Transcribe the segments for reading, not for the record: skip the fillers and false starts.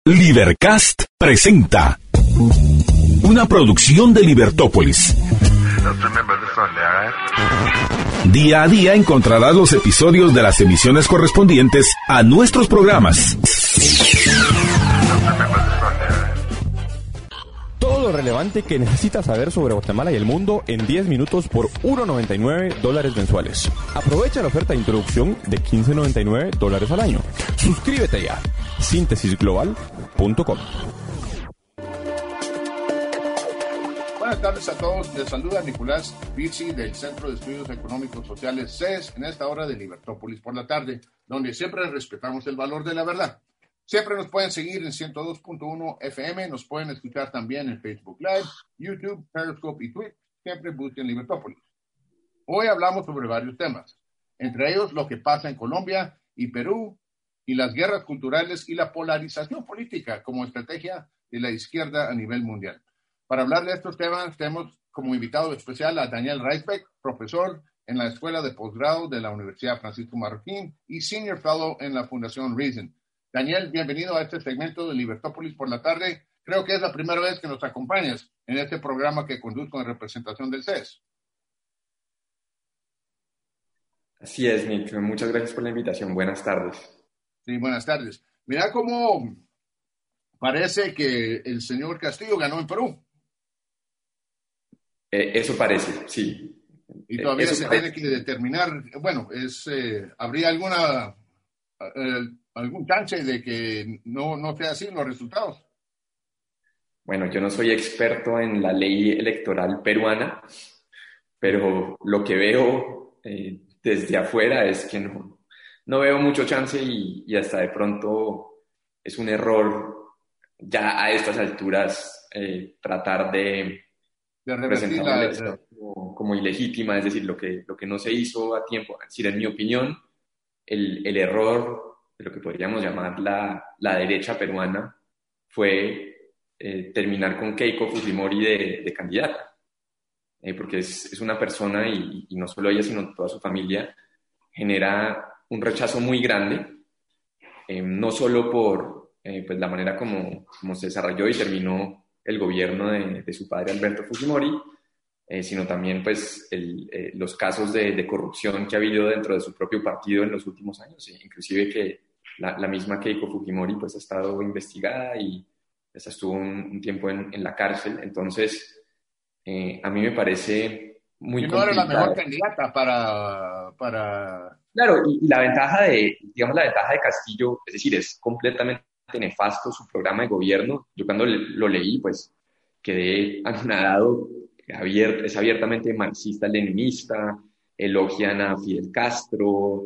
Libercast presenta una producción de Libertópolis. Día a día encontrarás los episodios de las emisiones correspondientes a nuestros programas. Todo lo relevante que necesitas saber sobre Guatemala y el mundo en 10 minutos por $1.99 mensuales. Aprovecha la oferta de introducción de $15.99 al año. Suscríbete ya. Síntesisglobal.com. Buenas tardes a todos. Les saluda Nicolás Pizzi del Centro de Estudios Económicos Sociales CES en esta hora de Libertópolis por la tarde, donde siempre respetamos el valor de la verdad. Siempre nos pueden seguir en 102.1 FM, nos pueden escuchar también en Facebook Live, YouTube, Periscope y Twitch. Siempre busquen Libertópolis. Hoy hablamos sobre varios temas, entre ellos lo que pasa en Colombia y Perú, y las guerras culturales y la polarización política como estrategia de la izquierda a nivel mundial. Para hablar de estos temas, tenemos como invitado especial a Daniel Reisbeck, profesor en la Escuela de Posgrado de la Universidad Francisco Marroquín y Senior Fellow en la Fundación Reason. Daniel, bienvenido a este segmento de Libertópolis por la tarde. Creo que es la primera vez que nos acompañas en este programa que conduzco en representación del CES. Así es, Nick. Muchas gracias por la invitación. Buenas tardes. Sí, buenas tardes. Mira cómo parece que el señor Castillo ganó en Perú. Eso parece, sí. Y todavía se tiene que determinar, bueno, ¿habría algún chance de que no sea así los resultados? Bueno, yo no soy experto en la ley electoral peruana, pero lo que veo desde afuera es que no veo mucho chance y hasta de pronto es un error ya a estas alturas tratar de presentar una elección como ilegítima, es decir, lo que no se hizo a tiempo. Es decir, en mi opinión, el error de lo que podríamos llamar la derecha peruana fue terminar con Keiko Fujimori de candidata, porque es una persona, y no solo ella, sino toda su familia, genera un rechazo muy grande, no solo por pues la manera como se desarrolló y terminó el gobierno de su padre Alberto Fujimori, sino también pues los casos de corrupción que ha habido dentro de su propio partido en los últimos años, inclusive que la misma Keiko Fujimori pues ha estado investigada y pues, estuvo un tiempo en la cárcel. Entonces a mí me parece muy complicado. No era la mejor candidata para... Claro, y la ventaja de Castillo, es decir, es completamente nefasto su programa de gobierno. Yo cuando lo leí, pues quedé anonadado. Es abiertamente marxista-leninista, elogian a Fidel Castro,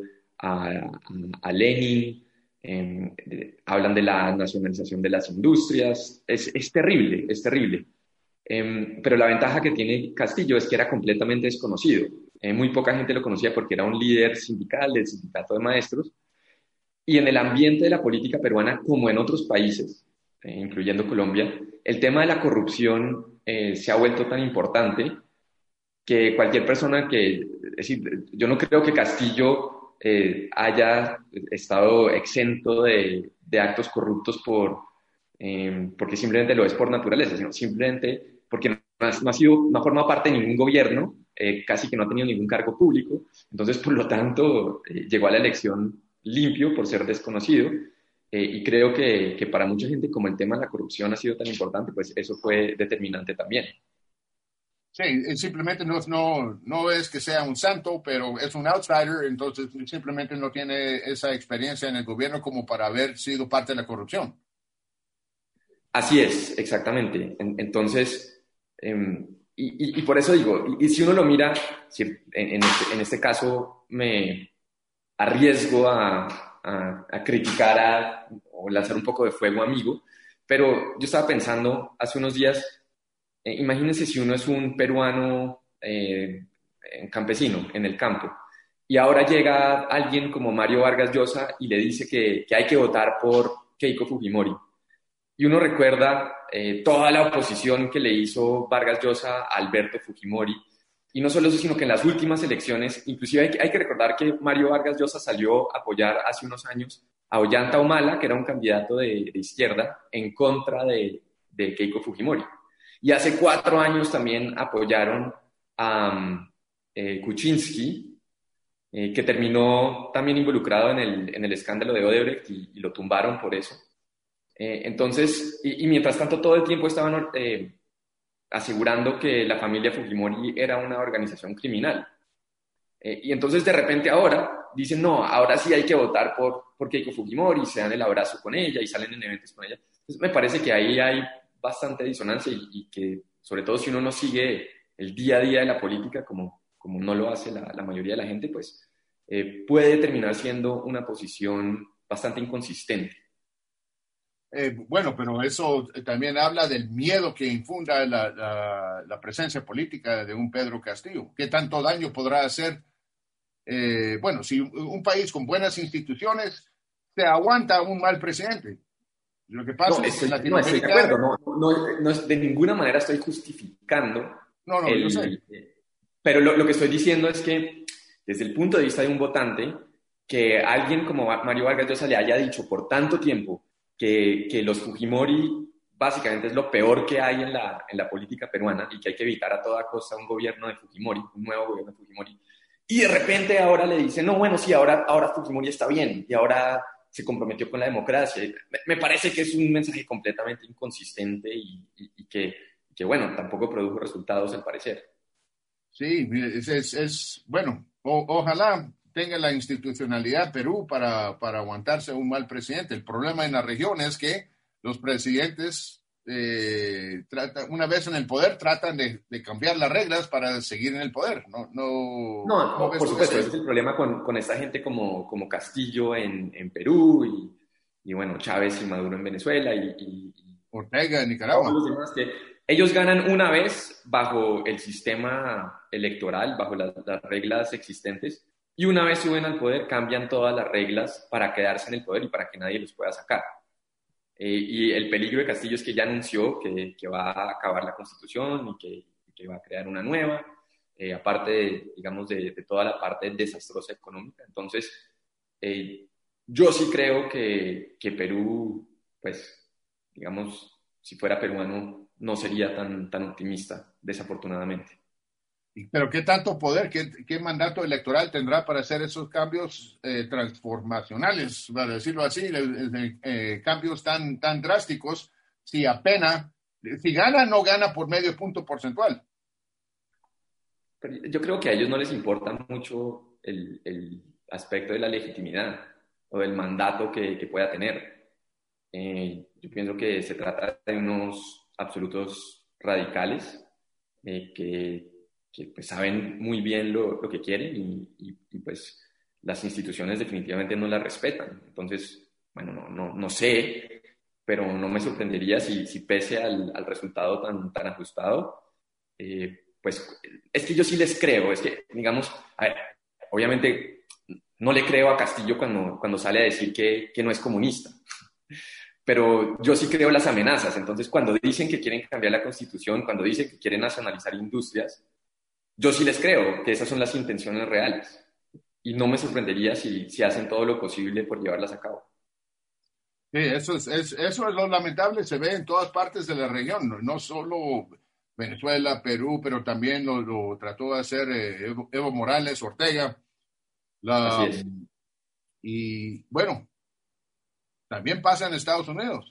a Lenin, hablan de la nacionalización de las industrias. Es terrible, es terrible. Pero la ventaja que tiene Castillo es que era completamente desconocido. Muy poca gente lo conocía porque era un líder sindical del sindicato de maestros, y en el ambiente de la política peruana, como en otros países, incluyendo Colombia, el tema de la corrupción se ha vuelto tan importante que cualquier persona es decir, yo no creo que Castillo haya estado exento de actos corruptos porque simplemente lo es por naturaleza, sino simplemente porque no ha formado parte de ningún gobierno, casi que no ha tenido ningún cargo público. Entonces, por lo tanto, llegó a la elección limpio por ser desconocido, y creo que para mucha gente, como el tema de la corrupción ha sido tan importante, pues eso fue determinante también. Sí, simplemente no es que sea un santo, pero es un outsider, entonces simplemente no tiene esa experiencia en el gobierno como para haber sido parte de la corrupción. Así es, exactamente. Entonces, y por eso digo, y si uno lo mira, si en este caso me arriesgo a criticar o lanzar un poco de fuego amigo, pero yo estaba pensando hace unos días, imagínense si uno es un peruano campesino en el campo, y ahora llega alguien como Mario Vargas Llosa y le dice que hay que votar por Keiko Fujimori. Y uno recuerda toda la oposición que le hizo Vargas Llosa a Alberto Fujimori, Y no solo eso, sino que en las últimas elecciones, inclusive hay que recordar que Mario Vargas Llosa salió a apoyar hace unos años a Ollanta Humala, que era un candidato de izquierda, en contra de Keiko Fujimori. Y hace 4 años también apoyaron a Kuczynski, que terminó también involucrado en el escándalo de Odebrecht y lo tumbaron por eso. Entonces, mientras tanto todo el tiempo estaban asegurando que la familia Fujimori era una organización criminal. Y entonces de repente ahora dicen, no, ahora sí hay que votar por Keiko Fujimori, se dan el abrazo con ella y salen en eventos con ella. Entonces me parece que ahí hay bastante disonancia y que sobre todo si uno no sigue el día a día de la política como no lo hace la mayoría de la gente, pues puede terminar siendo una posición bastante inconsistente. Bueno, pero eso también habla del miedo que infunda la presencia política de un Pedro Castillo. ¿Qué tanto daño podrá hacer? Bueno, si un país con buenas instituciones se aguanta un mal presidente. Lo que pasa es que no estoy de acuerdo. No, de ninguna manera estoy justificando. Yo sé. Pero lo que estoy diciendo es que desde el punto de vista de un votante, que alguien como Mario Vargas Llosa le haya dicho por tanto tiempo que los Fujimori básicamente es lo peor que hay en la política peruana y que hay que evitar a toda costa un gobierno de Fujimori, un nuevo gobierno de Fujimori. Y de repente ahora le dicen, no, bueno, sí, ahora Fujimori está bien y ahora se comprometió con la democracia. Me parece que es un mensaje completamente inconsistente y que, bueno, tampoco produjo resultados al parecer. Sí, bueno, ojalá tenga la institucionalidad Perú para aguantarse un mal presidente. El problema en la región es que los presidentes, una vez en el poder, tratan de cambiar las reglas para seguir en el poder. No, por supuesto, ese es el problema con esta gente como Castillo en Perú y bueno, Chávez y Maduro en Venezuela y Ortega en Nicaragua. Los demás que ellos ganan una vez bajo el sistema electoral, bajo las reglas existentes, y una vez suben al poder cambian todas las reglas para quedarse en el poder y para que nadie los pueda sacar. Y el peligro de Castillo es que ya anunció que va a acabar la Constitución y que va a crear una nueva, aparte, digamos, de toda la parte desastrosa económica. Entonces, yo sí creo que Perú, pues, digamos, si fuera peruano, no sería tan optimista, desafortunadamente. Pero ¿qué tanto poder, qué mandato electoral tendrá para hacer esos cambios transformacionales, para decirlo así, cambios tan drásticos, si gana, no gana por medio punto porcentual? Pero yo creo que a ellos no les importa mucho el aspecto de la legitimidad o del mandato que pueda tener. Yo pienso que se trata de unos absolutos radicales que pues saben muy bien lo que quieren y pues las instituciones definitivamente no las respetan. Entonces, bueno, no sé, pero no me sorprendería si pese al resultado tan ajustado, pues es que yo sí les creo. Es que, digamos, a ver, obviamente no le creo a Castillo cuando sale a decir que no es comunista. Pero yo sí creo las amenazas. Entonces, cuando dicen que quieren cambiar la Constitución, cuando dicen que quieren nacionalizar industrias, yo sí les creo que esas son las intenciones reales. Y no me sorprendería si hacen todo lo posible por llevarlas a cabo. Sí, eso es lo lamentable, se ve en todas partes de la región, no solo Venezuela, Perú, pero también lo trató de hacer Evo Morales, Ortega. Así es. Y bueno, también pasa en Estados Unidos.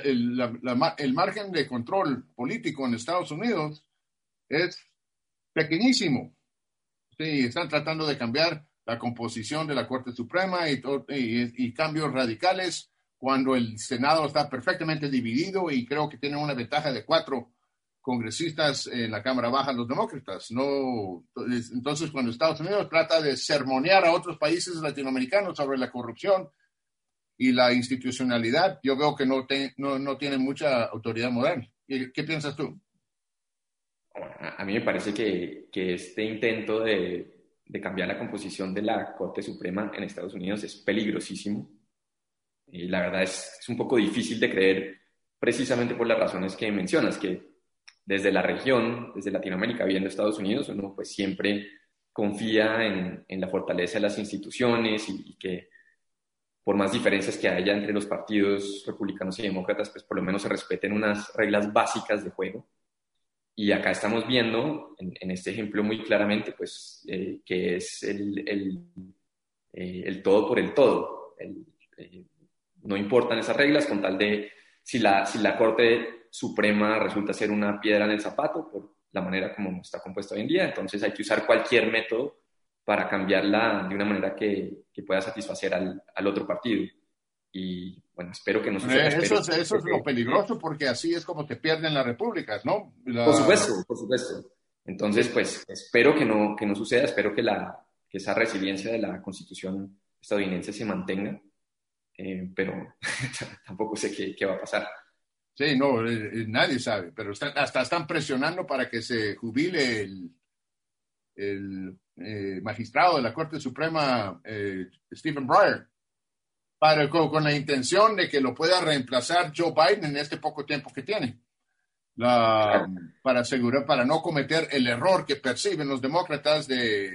El margen de control político en Estados Unidos es pequeñísimo. Sí, están tratando de cambiar la composición de la Corte Suprema y cambios radicales cuando el Senado está perfectamente dividido y creo que tienen una ventaja de 4 congresistas en la Cámara Baja, los demócratas. Entonces, cuando Estados Unidos trata de sermonear a otros países latinoamericanos sobre la corrupción y la institucionalidad, yo veo que no tienen mucha autoridad moral. ¿Qué piensas tú? A mí me parece que este intento de cambiar la composición de la Corte Suprema en Estados Unidos es peligrosísimo. Y la verdad es un poco difícil de creer precisamente por las razones que mencionas, que desde la región, desde Latinoamérica, viendo Estados Unidos, uno pues siempre confía en la fortaleza de las instituciones y que por más diferencias que haya entre los partidos republicanos y demócratas, pues por lo menos se respeten unas reglas básicas de juego. Y acá estamos viendo, en este ejemplo muy claramente, pues que es el todo por el todo. No importan esas reglas con tal de si la Corte Suprema resulta ser una piedra en el zapato, por la manera como está compuesta hoy en día, entonces hay que usar cualquier método para cambiarla de una manera que pueda satisfacer al otro partido. Y bueno, espero que no suceda. Eso es lo peligroso, porque así es como te pierden las repúblicas, ¿no? Por supuesto. Entonces, pues espero que no suceda, espero que esa resiliencia de la Constitución estadounidense se mantenga, pero tampoco sé qué va a pasar. Sí, no, nadie sabe, pero hasta están presionando para que se jubile el magistrado de la Corte Suprema, Stephen Breyer, con la intención de que lo pueda reemplazar Joe Biden en este poco tiempo que tiene, para no cometer el error que perciben los demócratas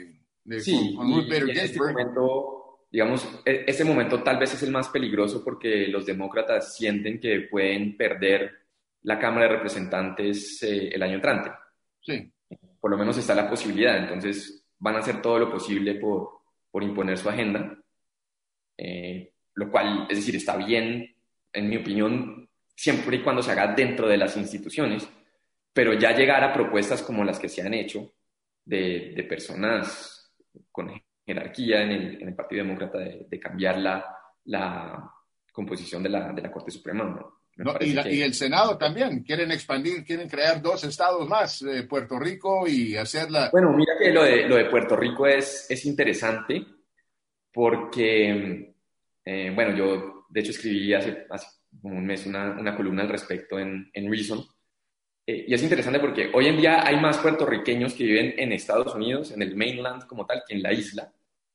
con Ruth Bader Ginsburg. Digamos, ese momento tal vez es el más peligroso porque los demócratas sienten que pueden perder la Cámara de Representantes el año entrante. Sí. Por lo menos está la posibilidad, entonces van a hacer todo lo posible por imponer su agenda, lo cual, es decir, está bien, en mi opinión, siempre y cuando se haga dentro de las instituciones, pero ya llegar a propuestas como las que se han hecho de personas con jerarquía en el Partido Demócrata de cambiar la composición de la Corte Suprema, ¿no? Y el Senado también, quieren crear 2 estados más, Puerto Rico, y hacerla... Bueno, mira que lo de Puerto Rico es interesante porque, bueno, yo de hecho escribí hace como un mes una columna al respecto en Reason, y es interesante porque hoy en día hay más puertorriqueños que viven en Estados Unidos, en el mainland como tal, que en la isla.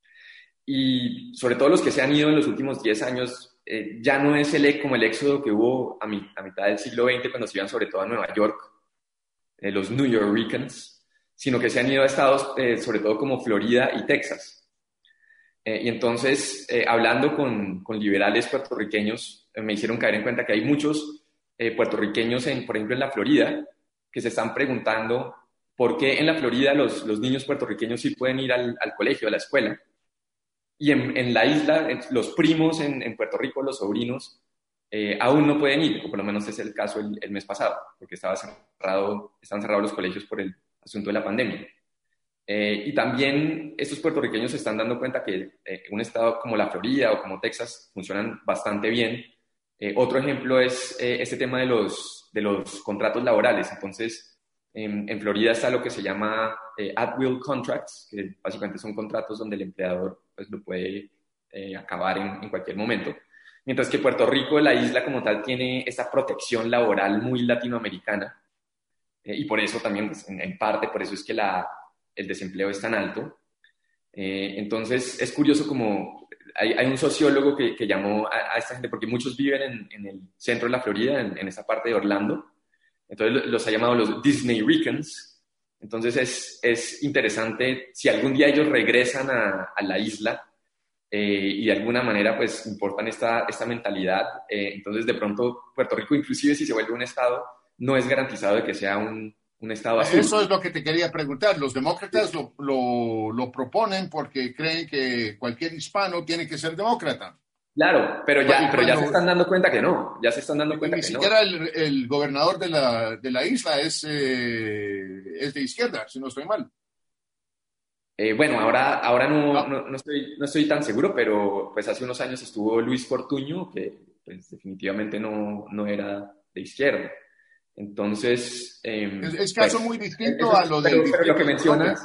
Y sobre todo los que se han ido en los últimos 10 años, ya no es como el éxodo que hubo a mitad del siglo XX cuando se iban sobre todo a Nueva York, los New Yorkers, sino que se han ido a estados sobre todo como Florida y Texas. Y entonces, hablando con liberales puertorriqueños, me hicieron caer en cuenta que hay muchos puertorriqueños, por ejemplo, en la Florida, que se están preguntando por qué en la Florida los niños puertorriqueños sí pueden ir al colegio, a la escuela, y en la isla, los primos en Puerto Rico, los sobrinos, aún no pueden ir, o por lo menos es el caso el mes pasado, porque estaban cerrados los colegios por el asunto de la pandemia. Y también estos puertorriqueños se están dando cuenta que un estado como la Florida o como Texas funcionan bastante bien. Otro ejemplo es este tema de los contratos laborales. Entonces, en Florida está lo que se llama at-will contracts, que básicamente son contratos donde el empleador pues, lo puede acabar en cualquier momento. Mientras que Puerto Rico, la isla como tal, tiene esta protección laboral muy latinoamericana. Y por eso también, pues, en parte, por eso es que el desempleo es tan alto. Entonces, es curioso como hay un sociólogo que llamó a esta gente, porque muchos viven en el centro de la Florida, en esa parte de Orlando. Entonces los ha llamado los Disney Ricans. Entonces es interesante si algún día ellos regresan a la isla y de alguna manera pues importan esta mentalidad. Entonces de pronto Puerto Rico, inclusive si se vuelve un estado, no es garantizado de que sea un estado azul. Eso es lo que te quería preguntar. Los demócratas lo proponen porque creen que cualquier hispano tiene que ser demócrata. Claro, pero ya se están dando cuenta que no. Ya se están dando cuenta que no. Ni siquiera el gobernador de la isla es de izquierda, si no estoy mal. Bueno, ahora no estoy tan seguro, pero pues hace unos años estuvo Luis Fortuño, que pues, definitivamente no era de izquierda. Entonces... es caso muy distinto a lo del... Pero lo que mencionas...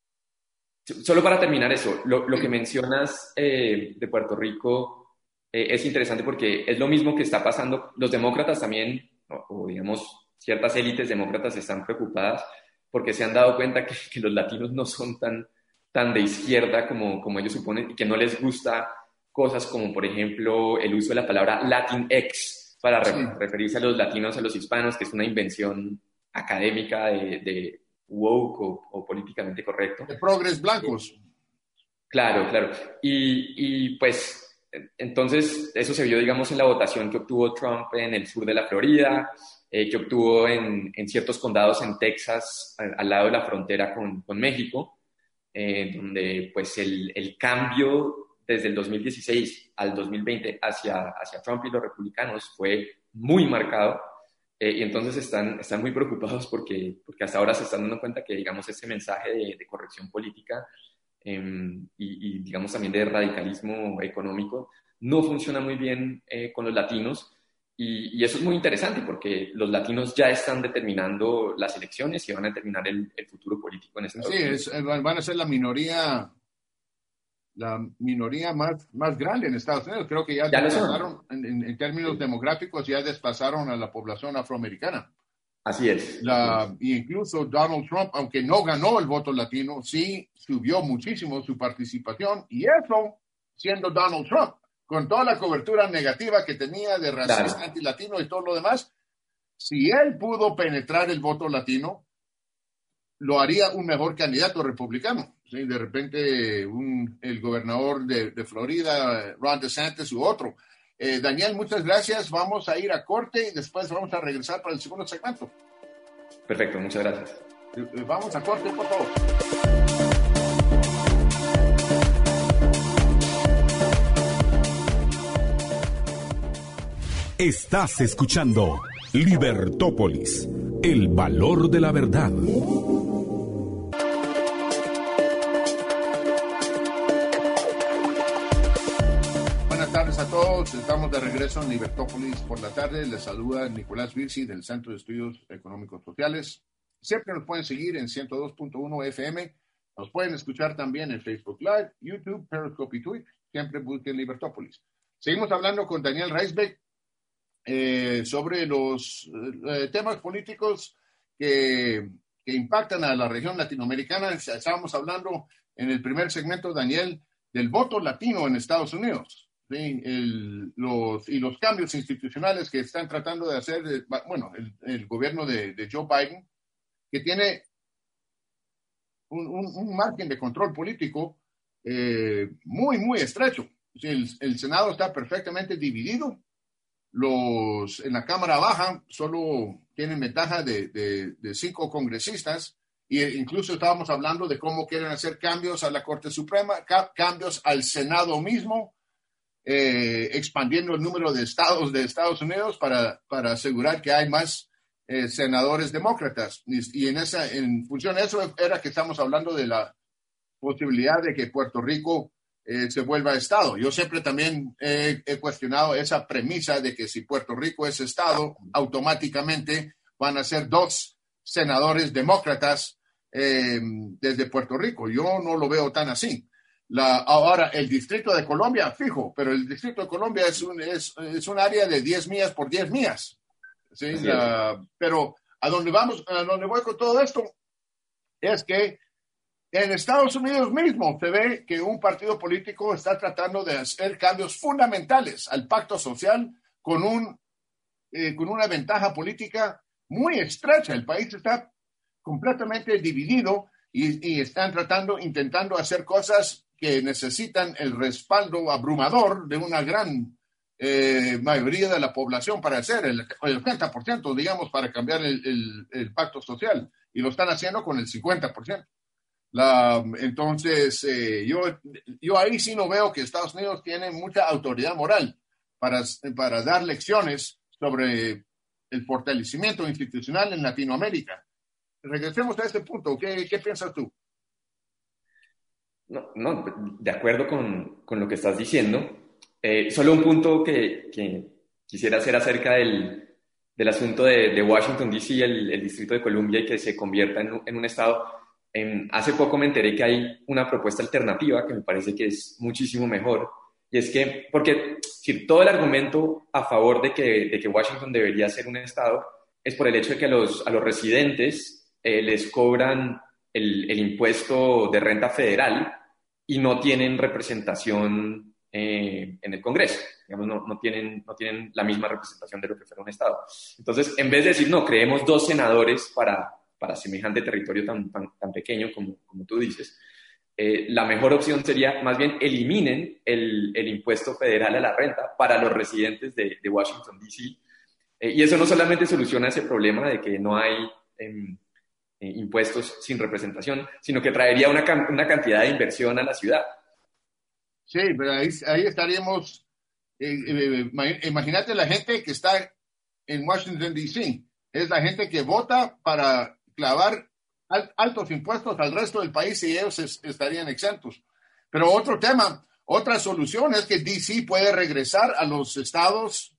Solo para terminar eso, lo que mencionas de Puerto Rico... es interesante porque es lo mismo que está pasando. Los demócratas también, o digamos, ciertas élites demócratas están preocupadas porque se han dado cuenta que los latinos no son tan de izquierda como ellos suponen y que no les gusta cosas como, por ejemplo, el uso de la palabra Latinx para referirse a los latinos, a los hispanos, que es una invención académica de woke o políticamente correcto. De progres blancos. Claro, claro. Y pues entonces eso se vio, digamos, en la votación que obtuvo Trump en el sur de la Florida, que obtuvo en ciertos condados en Texas, al lado de la frontera con México, donde pues el cambio desde el 2016 al 2020 hacia Trump y los republicanos fue muy marcado. Y entonces están muy preocupados porque hasta ahora se están dando cuenta que, digamos, ese mensaje de corrección política y, digamos, también de radicalismo económico no funciona muy bien con los latinos. Y eso es muy interesante porque los latinos ya están determinando las elecciones y van a determinar el futuro político en Estados Unidos. Sí, van a ser la minoría más grande en Estados Unidos. Creo que ya desplazaron, en términos demográficos, ya desplazaron a la población afroamericana. Así es. Y incluso Donald Trump, aunque no ganó el voto latino, sí subió muchísimo su participación, y eso siendo Donald Trump, con toda la cobertura negativa que tenía de racista, claro, antilatino y todo lo demás, si él pudo penetrar el voto latino, lo haría un mejor candidato republicano. ¿Sí? De repente, el gobernador de Florida, Ron DeSantis, u otro. Daniel, muchas gracias. Vamos a ir a corte y después vamos a regresar para el segundo segmento. Perfecto, muchas gracias. Vamos a corte, por favor. Estás escuchando Libertópolis, el valor de la verdad. Buenas tardes a todos. Estamos de regreso en Libertópolis por la tarde. Les saluda Nicolás Virsi del Centro de Estudios Económicos Sociales. Siempre nos pueden seguir en 102.1 FM. Nos pueden escuchar también en Facebook Live, YouTube, Periscope y Twitch. Siempre busquen Libertópolis. Seguimos hablando con Daniel Reisbeck sobre los temas políticos que impactan a la región latinoamericana. Estábamos hablando en el primer segmento, Daniel, del voto latino en Estados Unidos, ¿sí? Los cambios institucionales que están tratando de hacer, el gobierno de Joe Biden, que tiene un margen de control político muy, muy estrecho. El Senado está perfectamente dividido. En la Cámara Baja solo tienen ventaja de 5 congresistas, e incluso estábamos hablando de cómo quieren hacer cambios a la Corte Suprema, cambios al Senado mismo, expandiendo el número de estados de Estados Unidos para asegurar que hay más senadores demócratas. Y en función de eso era que estamos hablando de la posibilidad de que Puerto Rico se vuelva Estado. Yo siempre también he cuestionado esa premisa de que si Puerto Rico es Estado, automáticamente van a ser 2 senadores demócratas desde Puerto Rico. Yo no lo veo tan así. Ahora, el Distrito de Colombia, fijo, pero el Distrito de Colombia es un área de 10 millas por 10 millas. ¿Sí? Pero a donde voy con todo esto es que en Estados Unidos mismo se ve que un partido político está tratando de hacer cambios fundamentales al pacto social con una ventaja política muy estrecha. El país está completamente dividido y están intentando hacer cosas que necesitan el respaldo abrumador de una gran mayoría de la población para hacer el 80%, digamos, para cambiar el pacto social. Y lo están haciendo con el 50%. Entonces, yo ahí sí no veo que Estados Unidos tiene mucha autoridad moral para dar lecciones sobre el fortalecimiento institucional en Latinoamérica. Regresemos a este punto. ¿Qué piensas tú? No, de acuerdo con lo que estás diciendo. Solo un punto que quisiera hacer acerca del asunto de Washington, D.C., el Distrito de Columbia, y que se convierta en un estado. Hace poco me enteré que hay una propuesta alternativa que me parece que es muchísimo mejor, y es que, porque todo el argumento a favor de que Washington debería ser un estado es por el hecho de que a los residentes les cobran el impuesto de renta federal y no tienen representación en el Congreso. digamos, no tienen la misma representación de lo que fuera un estado. Entonces, en vez de decir, no, creemos 2 senadores para semejante territorio tan pequeño como tú dices, la mejor opción sería más bien eliminen el impuesto federal a la renta para los residentes de Washington, D.C. Y eso no solamente soluciona ese problema de que no hay impuestos sin representación, sino que traería una cantidad de inversión a la ciudad. Sí, pero ahí estaríamos. Imagínate la gente que está en Washington, D.C. Es la gente que vota para clavar altos impuestos al resto del país y ellos estarían exentos. Pero otro tema, otra solución es que D.C. puede regresar a los estados,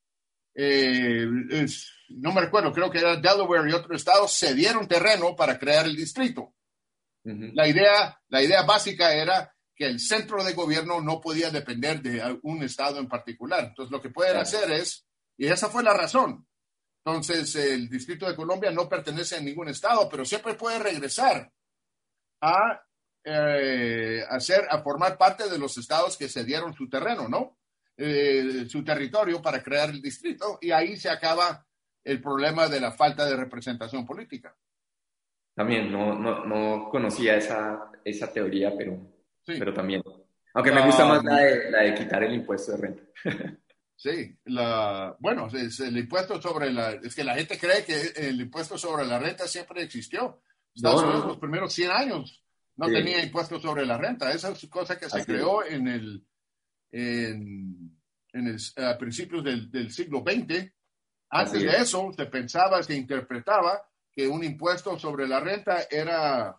no me recuerdo, creo que era Delaware y otros estados, cedieron terreno para crear el distrito. Uh-huh. La idea básica era que el centro de gobierno no podía depender de un estado en particular. Entonces, lo que pueden hacer es, y esa fue la razón, entonces el Distrito de Columbia no pertenece a ningún estado, pero siempre puede regresar a formar parte de los estados que cedieron su terreno, ¿no? Su territorio para crear el distrito, y ahí se acaba el problema de la falta de representación política. También no conocía esa teoría, pero también. Aunque me gusta más la de quitar el impuesto de renta. Sí, bueno, es el impuesto sobre es que la gente cree que el impuesto sobre la renta siempre existió. Estados Unidos los primeros 100 años no tenía impuesto sobre la renta. Esa es cosa que se creó a principios del siglo XX. Antes de eso, se interpretaba que un impuesto sobre la renta era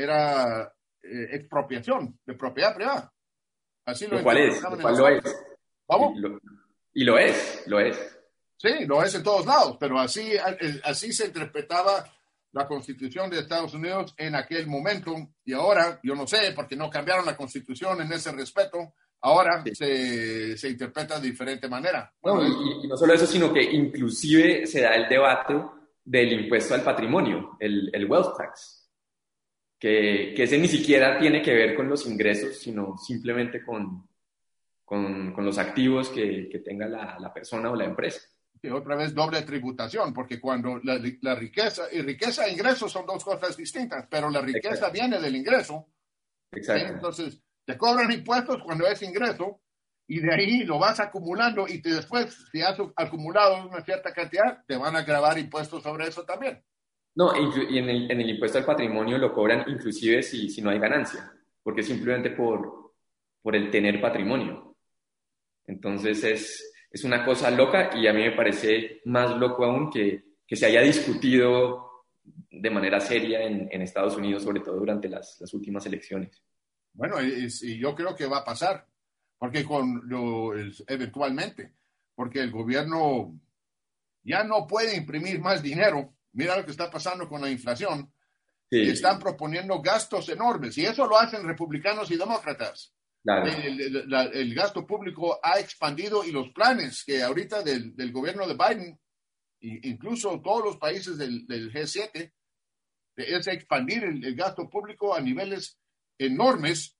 expropiación de propiedad privada. Así lo interpretaban. ¿Cuál lo es? ¿Vamos? Y lo es. Sí, lo es en todos lados, pero así se interpretaba la Constitución de Estados Unidos en aquel momento, y ahora, yo no sé, porque no cambiaron la Constitución en ese respeto, ahora se interpreta de diferente manera. Bueno, y no solo eso, sino que inclusive se da el debate del impuesto al patrimonio, el wealth tax, que ese ni siquiera tiene que ver con los ingresos, sino simplemente con los activos que tenga la persona o la empresa. Y otra vez doble tributación, porque cuando la riqueza e ingresos son 2 cosas distintas, pero la riqueza viene del ingreso. Exacto. Entonces, te cobran impuestos cuando es ingreso, y de ahí lo vas acumulando, y después, si has acumulado una cierta cantidad, te van a gravar impuestos sobre eso también. No, y en el impuesto al patrimonio lo cobran inclusive si no hay ganancia, porque simplemente por el tener patrimonio. Entonces es una cosa loca, y a mí me parece más loco aún que se haya discutido de manera seria en Estados Unidos, sobre todo durante las últimas elecciones. Bueno, y yo creo que va a pasar, porque eventualmente, porque el gobierno ya no puede imprimir más dinero. Mira lo que está pasando con la inflación. Sí. Y están proponiendo gastos enormes, y eso lo hacen republicanos y demócratas. Claro. El gasto público ha expandido, y los planes que ahorita del gobierno de Biden, incluso todos los países del G7, es expandir el gasto público a niveles enormes.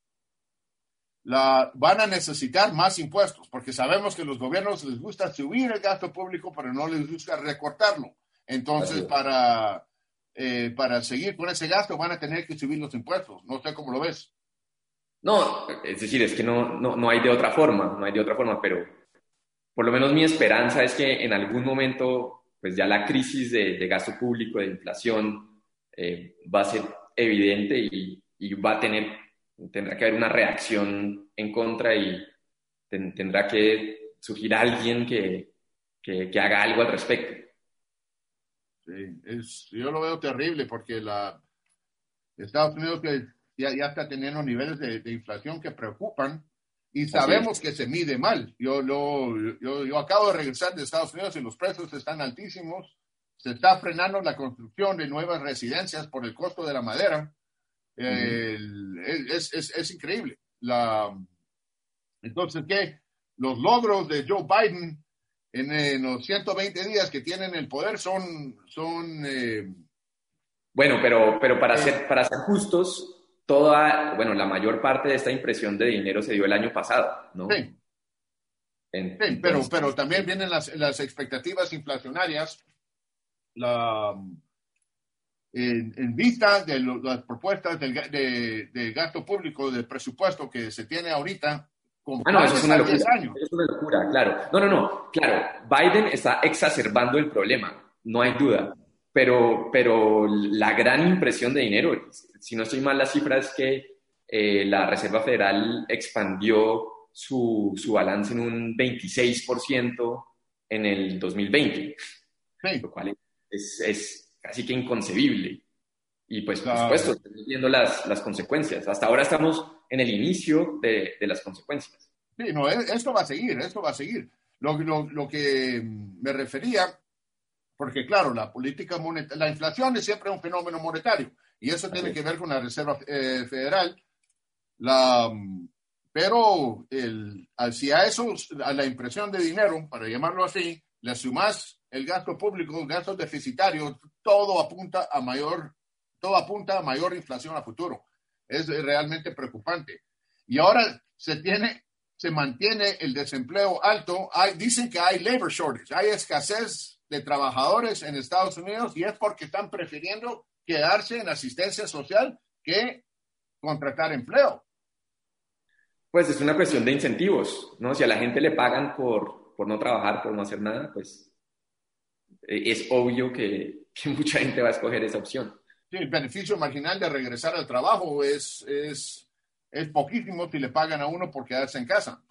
Van a necesitar más impuestos, porque sabemos que a los gobiernos les gusta subir el gasto público, pero no les gusta recortarlo. Entonces, para seguir con ese gasto, van a tener que subir los impuestos. No sé cómo lo ves. No, es decir, es que no hay de otra forma, pero por lo menos mi esperanza es que en algún momento, pues ya la crisis de gasto público, de inflación, va a ser evidente, y tendrá que haber una reacción en contra, y tendrá que surgir alguien que haga algo al respecto. Sí, yo lo veo terrible, porque Estados Unidos ya está teniendo niveles de inflación que preocupan, y sabemos que se mide mal. Yo acabo de regresar de Estados Unidos, y los precios están altísimos. Se está frenando la construcción de nuevas residencias por el costo de la madera. Es increíble. Entonces, ¿qué? Los logros de Joe Biden en los 120 días que tienen el poder son bueno, pero para ser justos, la mayor parte de esta impresión de dinero se dio el año pasado, ¿no? Sí. Sí, pero también vienen las expectativas inflacionarias, en vista de las propuestas de gasto público, del presupuesto que se tiene ahorita, con no, eso es una a locura. 10 años. Eso es una locura, claro. No, claro. Biden está exacerbando el problema, no hay duda. Pero la gran impresión de dinero, si no estoy mal, la cifra es que la Reserva Federal expandió su balance en un 26% en el 2020, Sí. lo cual es casi que inconcebible. Y pues, por supuesto, estamos viendo las consecuencias. Hasta ahora estamos en el inicio de las consecuencias. Sí, no, esto va a seguir. Lo que me refería, porque claro, la política monetaria, la inflación es siempre un fenómeno monetario, y eso tiene que ver con la Reserva Federal. Pero si a eso, a la impresión de dinero, para llamarlo así, le sumas el gasto público, gastos deficitarios, todo apunta a mayor inflación a futuro. Es realmente preocupante. Y ahora se mantiene el desempleo alto. Dicen que hay labor shortage, hay escasez de trabajadores en Estados Unidos, y es porque están prefiriendo quedarse en asistencia social que contratar empleo. Pues es una cuestión de incentivos, ¿no? Si a la gente le pagan por no trabajar, por no hacer nada, pues es obvio que mucha gente va a escoger esa opción. Sí, el beneficio marginal de regresar al trabajo es poquísimo si le pagan a uno por quedarse en casa.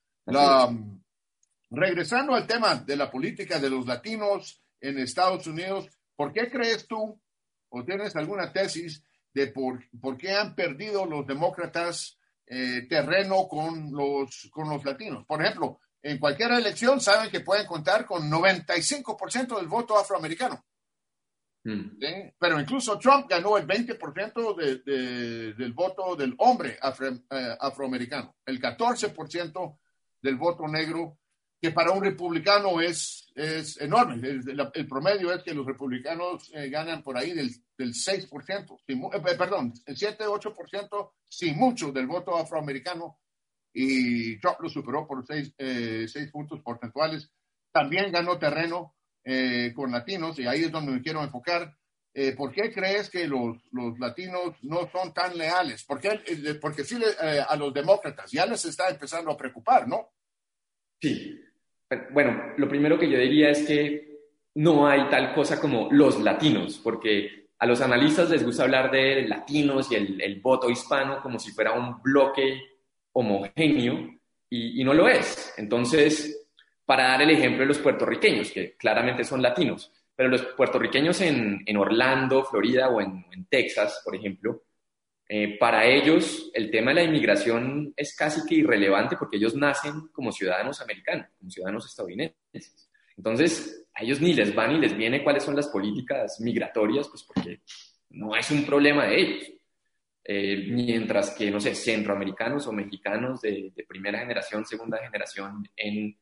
Regresando al tema de la política de los latinos en Estados Unidos, ¿por qué crees tú, o tienes alguna tesis de por qué han perdido los demócratas terreno con los latinos? Por ejemplo, en cualquier elección saben que pueden contar con 95% del voto afroamericano. ¿Sí? Pero incluso Trump ganó el 20% del voto del hombre afroamericano, el 14% del voto negro, que para un republicano es enorme. El promedio es que los republicanos ganan por ahí del 6%, el 7-8%, sin mucho, del voto afroamericano, y Trump lo superó por 6 puntos porcentuales. También ganó terreno con latinos, y ahí es donde me quiero enfocar. ¿Por qué crees que los latinos no son tan leales? Porque sí, a los demócratas ya les está empezando a preocupar, ¿no? Sí. Bueno, lo primero que yo diría es que no hay tal cosa como los latinos, porque a los analistas les gusta hablar de latinos y el voto hispano como si fuera un bloque homogéneo, y no lo es. Entonces, para dar el ejemplo de los puertorriqueños, que claramente son latinos, pero los puertorriqueños en Orlando, Florida o en Texas, por ejemplo, para ellos el tema de la inmigración es casi que irrelevante, porque ellos nacen como ciudadanos americanos, como ciudadanos estadounidenses. Entonces, a ellos ni les va ni les viene cuáles son las políticas migratorias, pues porque no es un problema de ellos. Mientras que, no sé, centroamericanos o mexicanos de primera generación, segunda generación en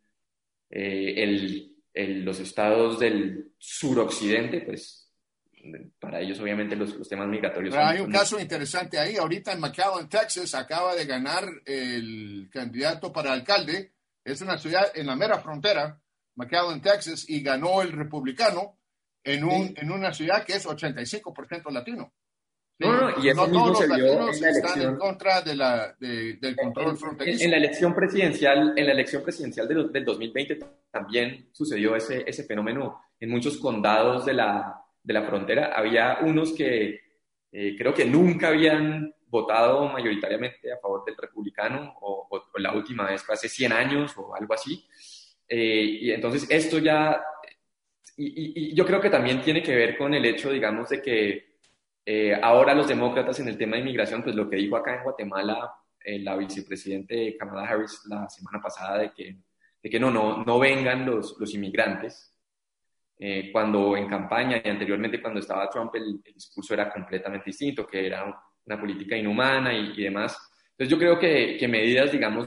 los estados del suroccidente, pues para ellos obviamente los temas migratorios son... Hay un caso interesante ahí. Ahorita en McAllen, Texas, acaba de ganar el candidato para alcalde. Es una ciudad en la mera frontera, McAllen, Texas, y ganó el republicano en una ciudad que es 85% latino. Sí, y eso mismo se vio en la elección. Están en contra del control fronterizo. En la elección presidencial del 2020 también sucedió ese fenómeno en muchos condados de la frontera. Había unos que creo que nunca habían votado mayoritariamente a favor del republicano, o la última vez fue hace 100 años o algo así. Y entonces esto ya... Y yo creo que también tiene que ver con el hecho, digamos, de que ahora los demócratas en el tema de inmigración, pues lo que dijo acá en Guatemala la vicepresidente Kamala Harris la semana pasada, de que no vengan los inmigrantes, cuando en campaña y anteriormente cuando estaba Trump el discurso era completamente distinto, que era una política inhumana y demás. Entonces yo creo que medidas, digamos,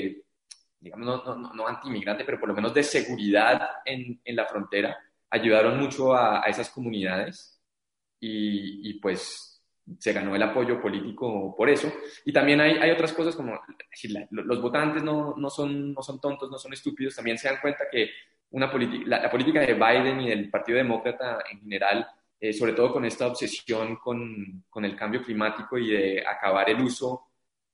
no anti-inmigrante, pero por lo menos de seguridad en la frontera, ayudaron mucho a esas comunidades. Y pues se ganó el apoyo político por eso. Y también hay otras cosas como, es decir, los votantes no son tontos, no son estúpidos, también se dan cuenta que la política de Biden y del Partido Demócrata en general, sobre todo con esta obsesión con el cambio climático y de acabar el uso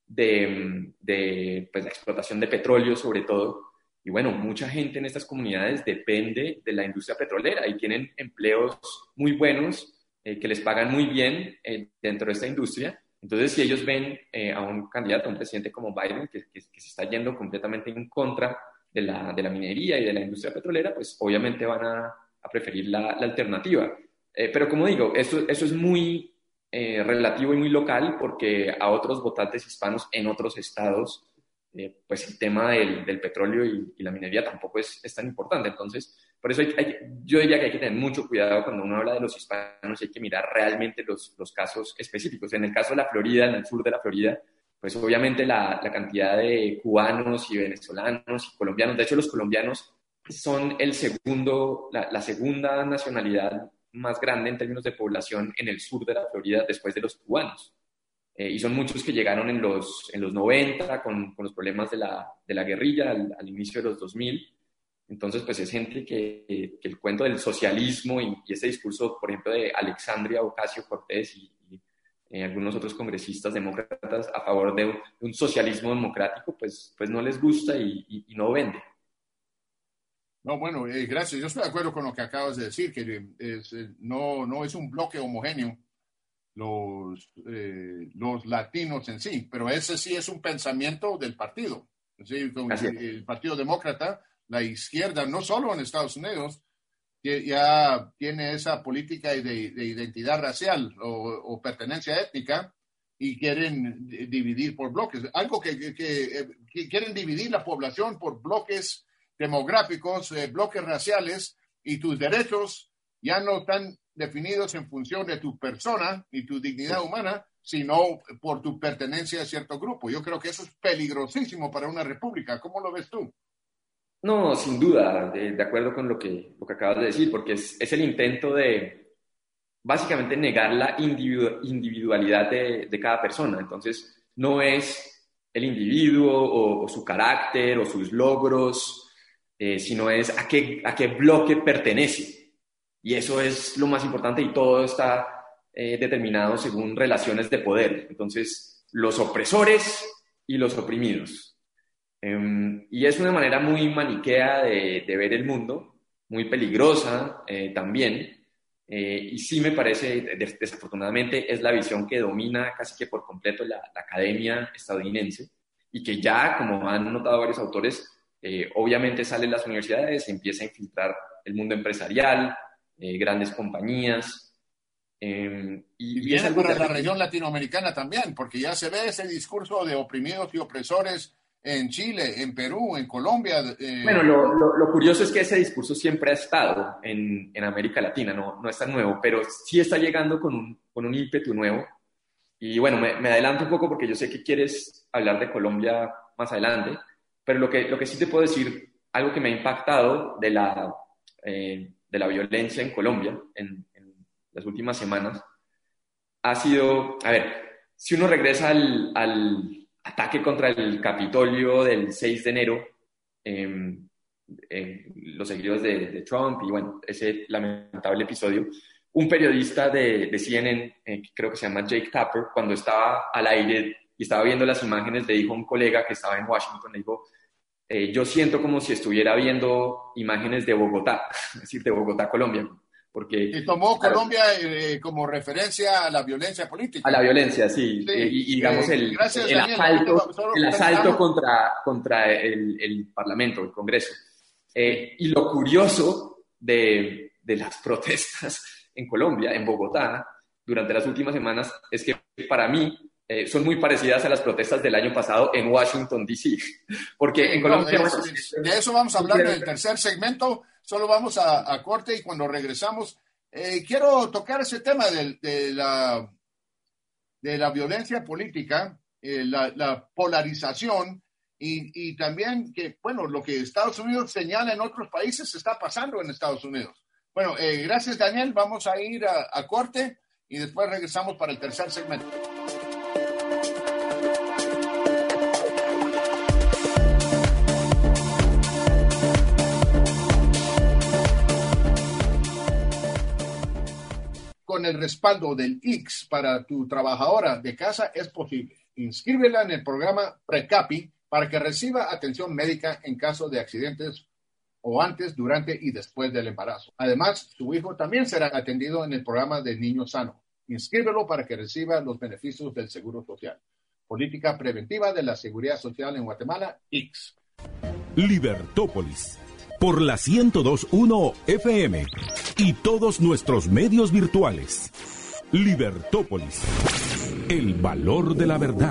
de pues, la explotación de petróleo sobre todo. Y bueno, mucha gente en estas comunidades depende de la industria petrolera y tienen empleos muy buenos que les pagan muy bien dentro de esta industria. Entonces, si ellos ven a un candidato, a un presidente como Biden, que se está yendo completamente en contra de la minería y de la industria petrolera, pues obviamente van a preferir la alternativa. Pero como digo, eso es muy relativo y muy local, porque a otros votantes hispanos en otros estados, pues el tema del petróleo y la minería tampoco es tan importante. Entonces, por eso yo diría que hay que tener mucho cuidado cuando uno habla de los hispanos, hay que mirar realmente los casos específicos. En el caso de la Florida, en el sur de la Florida, pues obviamente la cantidad de cubanos y venezolanos y colombianos, de hecho los colombianos son la segunda nacionalidad más grande en términos de población en el sur de la Florida después de los cubanos. Y son muchos que llegaron en los 90 con los problemas de la guerrilla al inicio de los 2000. Entonces, pues es gente que el cuento del socialismo y ese discurso, por ejemplo, de Alexandria Ocasio-Cortez y algunos otros congresistas demócratas a favor de un socialismo democrático, pues no les gusta y no vende. No, bueno, gracias. Yo estoy de acuerdo con lo que acabas de decir, que no es un bloque homogéneo los latinos en sí, pero ese sí es un pensamiento del partido. ¿Sí? El Partido Demócrata, la izquierda, no solo en Estados Unidos, que ya tiene esa política de identidad racial o pertenencia étnica y quieren dividir por bloques. Algo que quieren dividir la población por bloques demográficos, bloques raciales, y tus derechos ya no están definidos en función de tu persona y tu dignidad humana, sino por tu pertenencia a cierto grupo. Yo creo que eso es peligrosísimo para una república. ¿Cómo lo ves tú? No, sin duda, de acuerdo con lo que acabas de decir, porque es el intento de básicamente negar la individualidad de cada persona. Entonces, no es el individuo o su carácter o sus logros, sino es a qué bloque pertenece. Y eso es lo más importante, y todo está determinado según relaciones de poder. Entonces, los opresores y los oprimidos. Y es una manera muy maniquea de ver el mundo, muy peligrosa también. Y sí me parece, desafortunadamente, es la visión que domina casi que por completo la academia estadounidense, y que ya, como han notado varios autores, obviamente sale en las universidades, se empieza a infiltrar el mundo empresarial, grandes compañías. Y viene para la región latinoamericana también, porque ya se ve ese discurso de oprimidos y opresores en Chile, en Perú, en Colombia. Bueno, lo curioso es que ese discurso siempre ha estado en América Latina, no es tan nuevo, pero sí está llegando con un ímpetu nuevo. Y bueno, me adelanto un poco porque yo sé que quieres hablar de Colombia más adelante, pero lo que sí te puedo decir, algo que me ha impactado de la violencia en Colombia en las últimas semanas, ha sido, a ver, si uno regresa al ataque contra el Capitolio del 6 de enero, los seguidores de Trump, y bueno, ese lamentable episodio, un periodista de CNN, creo que se llama Jake Tapper, cuando estaba al aire y estaba viendo las imágenes, le dijo a un colega que estaba en Washington, le dijo, yo siento como si estuviera viendo imágenes de Bogotá, es decir, de Bogotá, Colombia. Y tomó Colombia como referencia a la violencia política. A la violencia, sí. Y digamos el asalto contra el Parlamento, el Congreso. Y lo curioso de las protestas en Colombia, en Bogotá, durante las últimas semanas, es que para mí son muy parecidas a las protestas del año pasado en Washington, D.C. Porque en Colombia... De eso vamos a hablar en el tercer segmento. Solo vamos a corte, y cuando regresamos, quiero tocar ese tema de la violencia política, la polarización, y también que, bueno, lo que Estados Unidos señala en otros países está pasando en Estados Unidos. Bueno, gracias, Daniel. Vamos a ir a corte, y después regresamos para el tercer segmento. Con el respaldo del IX para tu trabajadora de casa es posible. Inscríbela en el programa Precapi para que reciba atención médica en caso de accidentes o antes, durante y después del embarazo. Además, su hijo también será atendido en el programa de Niño Sano. Inscríbelo para que reciba los beneficios del Seguro Social. Política preventiva de la Seguridad Social en Guatemala, IX. Libertópolis, por la 102.1 FM y todos nuestros medios virtuales. Libertópolis, el valor de la verdad.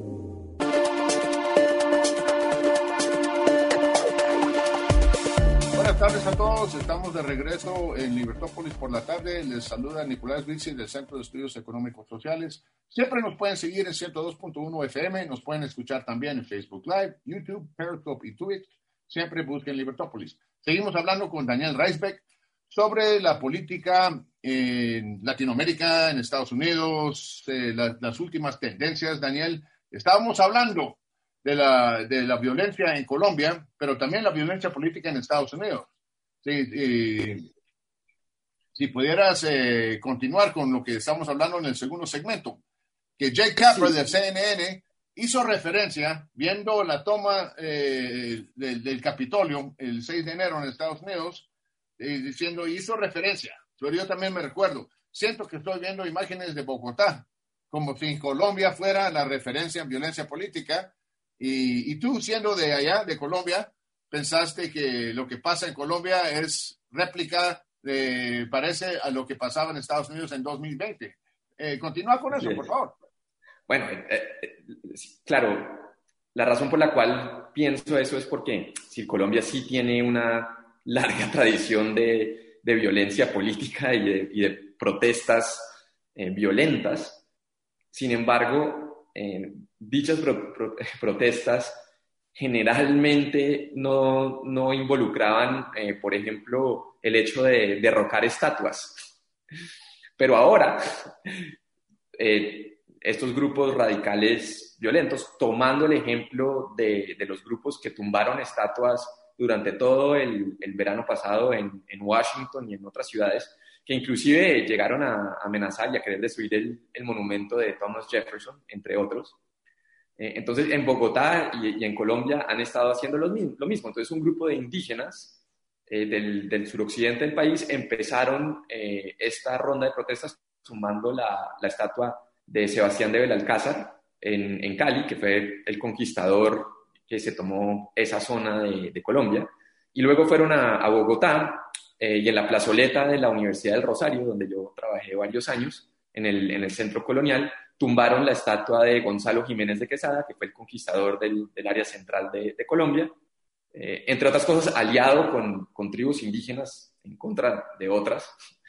Buenas tardes a todos, estamos de regreso en Libertópolis por la tarde. Les saluda Nicolás Virsi del Centro de Estudios Económicos Sociales. Siempre nos pueden seguir en 102.1 FM, nos pueden escuchar también en Facebook Live, YouTube, Periscope y Twitch. Siempre busquen Libertópolis. Seguimos hablando con Daniel Reisbeck sobre la política en Latinoamérica, en Estados Unidos, las últimas tendencias. Daniel, estábamos hablando de la violencia en Colombia, pero también la violencia política en Estados Unidos. Sí, si pudieras continuar con lo que estamos hablando en el segundo segmento, que Jake Tapper de CNN hizo referencia, viendo la toma del Capitolio el 6 de enero en Estados Unidos, hizo referencia. Pero yo también me recuerdo, siento que estoy viendo imágenes de Bogotá, como si en Colombia fuera la referencia en violencia política, y tú, siendo de allá, de Colombia, pensaste que lo que pasa en Colombia es réplica, parece a lo que pasaba en Estados Unidos en 2020. Continúa con eso, por favor. Bueno, claro, la razón por la cual pienso eso es porque si Colombia sí tiene una larga tradición de violencia política y de protestas violentas, sin embargo, dichas protestas generalmente no involucraban, por ejemplo, el hecho de derrocar estatuas. Pero ahora, estos grupos radicales violentos, tomando el ejemplo de los grupos que tumbaron estatuas durante todo el verano pasado en Washington y en otras ciudades, que inclusive llegaron a amenazar y a querer destruir el monumento de Thomas Jefferson, entre otros. Entonces, en Bogotá y en Colombia han estado haciendo lo mismo. Entonces, un grupo de indígenas del suroccidente del país empezaron esta ronda de protestas tumbando la estatua de Sebastián de Belalcázar en Cali, que fue el conquistador que se tomó esa zona de Colombia. Y luego fueron a Bogotá y en la plazoleta de la Universidad del Rosario, donde yo trabajé varios años, en el centro colonial, tumbaron la estatua de Gonzalo Jiménez de Quesada, que fue el conquistador del área central de Colombia, entre otras cosas, aliado con tribus indígenas en contra de otras.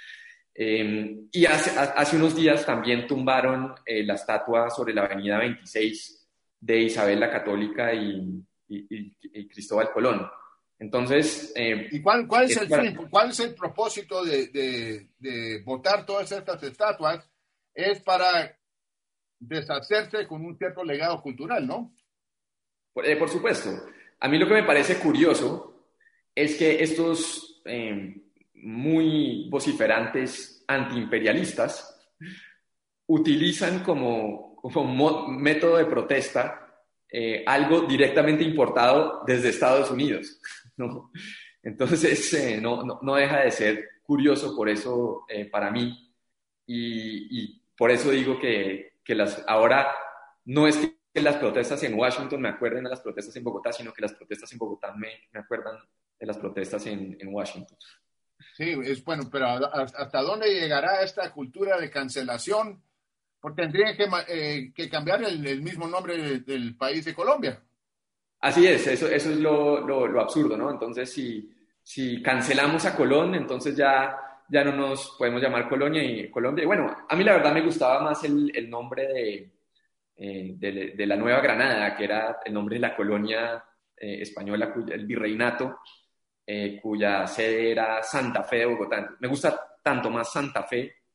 Y hace unos días también tumbaron la estatua sobre la avenida 26 de Isabel la Católica y Cristóbal Colón. Entonces... ¿Y cuál es el fin? ¿Cuál es el propósito de botar todas estas estatuas? Es para deshacerse con un cierto legado cultural, ¿no? Por supuesto. A mí lo que me parece curioso es que estos muy vociferantes antiimperialistas utilizan como método de protesta algo directamente importado desde Estados Unidos, ¿no? Entonces, no deja de ser curioso por eso para mí, y por eso digo que ahora no es que las protestas en Washington me acuerden a las protestas en Bogotá, sino que las protestas en Bogotá me acuerdan de las protestas en Washington. Sí, es bueno, pero ¿hasta dónde llegará esta cultura de cancelación? Porque tendrían que cambiar el mismo nombre del país de Colombia. Así es, eso es lo absurdo, ¿no? Entonces, si cancelamos a Colón, entonces ya no nos podemos llamar Colombia. Y bueno, a mí la verdad me gustaba más el nombre de la Nueva Granada, que era el nombre de la colonia española, el virreinato, cuya sede era Santa Fe de Bogotá. Me gusta tanto más Santa Fe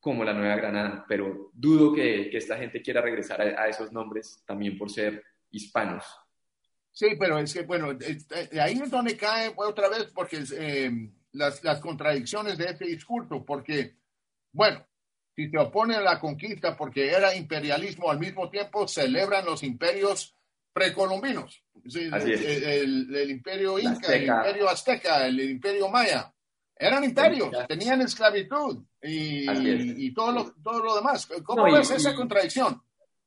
como la Nueva Granada, pero dudo que esta gente quiera regresar a esos nombres también por ser hispanos. Sí, pero es que, bueno, ahí es donde cae otra vez, porque las contradicciones de ese discurso, porque, bueno, si se opone a la conquista porque era imperialismo, al mismo tiempo celebran los imperios precolombinos. Sí, Así es. el imperio La inca, el Azteca. imperio azteca, el imperio maya. Eran imperios, tenían esclavitud Así es. y todo lo demás. ¿Cómo No, ves esa contradicción?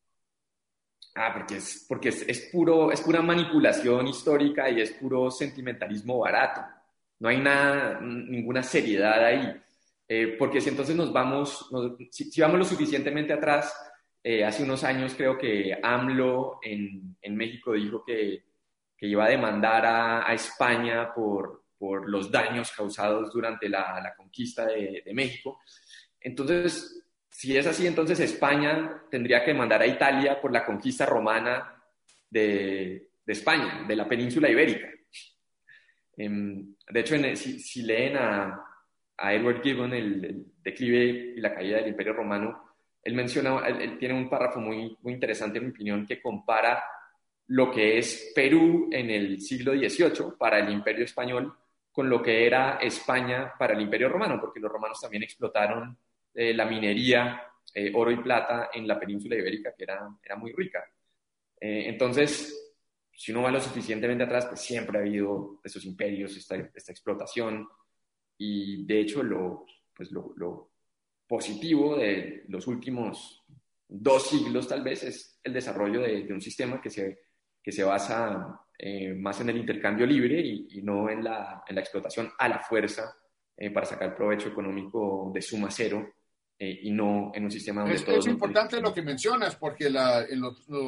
porque es pura manipulación histórica y es puro sentimentalismo barato. No hay ninguna seriedad ahí. Porque si entonces si vamos lo suficientemente atrás, hace unos años creo que AMLO en México dijo que iba a demandar a España por los daños causados durante la conquista de México. Entonces, si es así, entonces España tendría que demandar a Italia por la conquista romana de España, de la península ibérica. De hecho, si leen a Edward Gibbon, el declive y la caída del Imperio Romano, él tiene un párrafo muy, muy interesante, en mi opinión, que compara lo que es Perú en el siglo XVIII para el Imperio Español con lo que era España para el Imperio Romano, porque los romanos también explotaron la minería, oro y plata en la península ibérica, que era muy rica. Entonces, si uno va lo suficientemente atrás, pues siempre ha habido esos imperios, esta explotación, y de hecho lo positivo de los últimos 2 siglos tal vez es el desarrollo de un sistema que se basa más en el intercambio libre y no en la explotación a la fuerza para sacar provecho económico de suma cero, y no en un sistema donde todos... Es importante lo que mencionas, porque en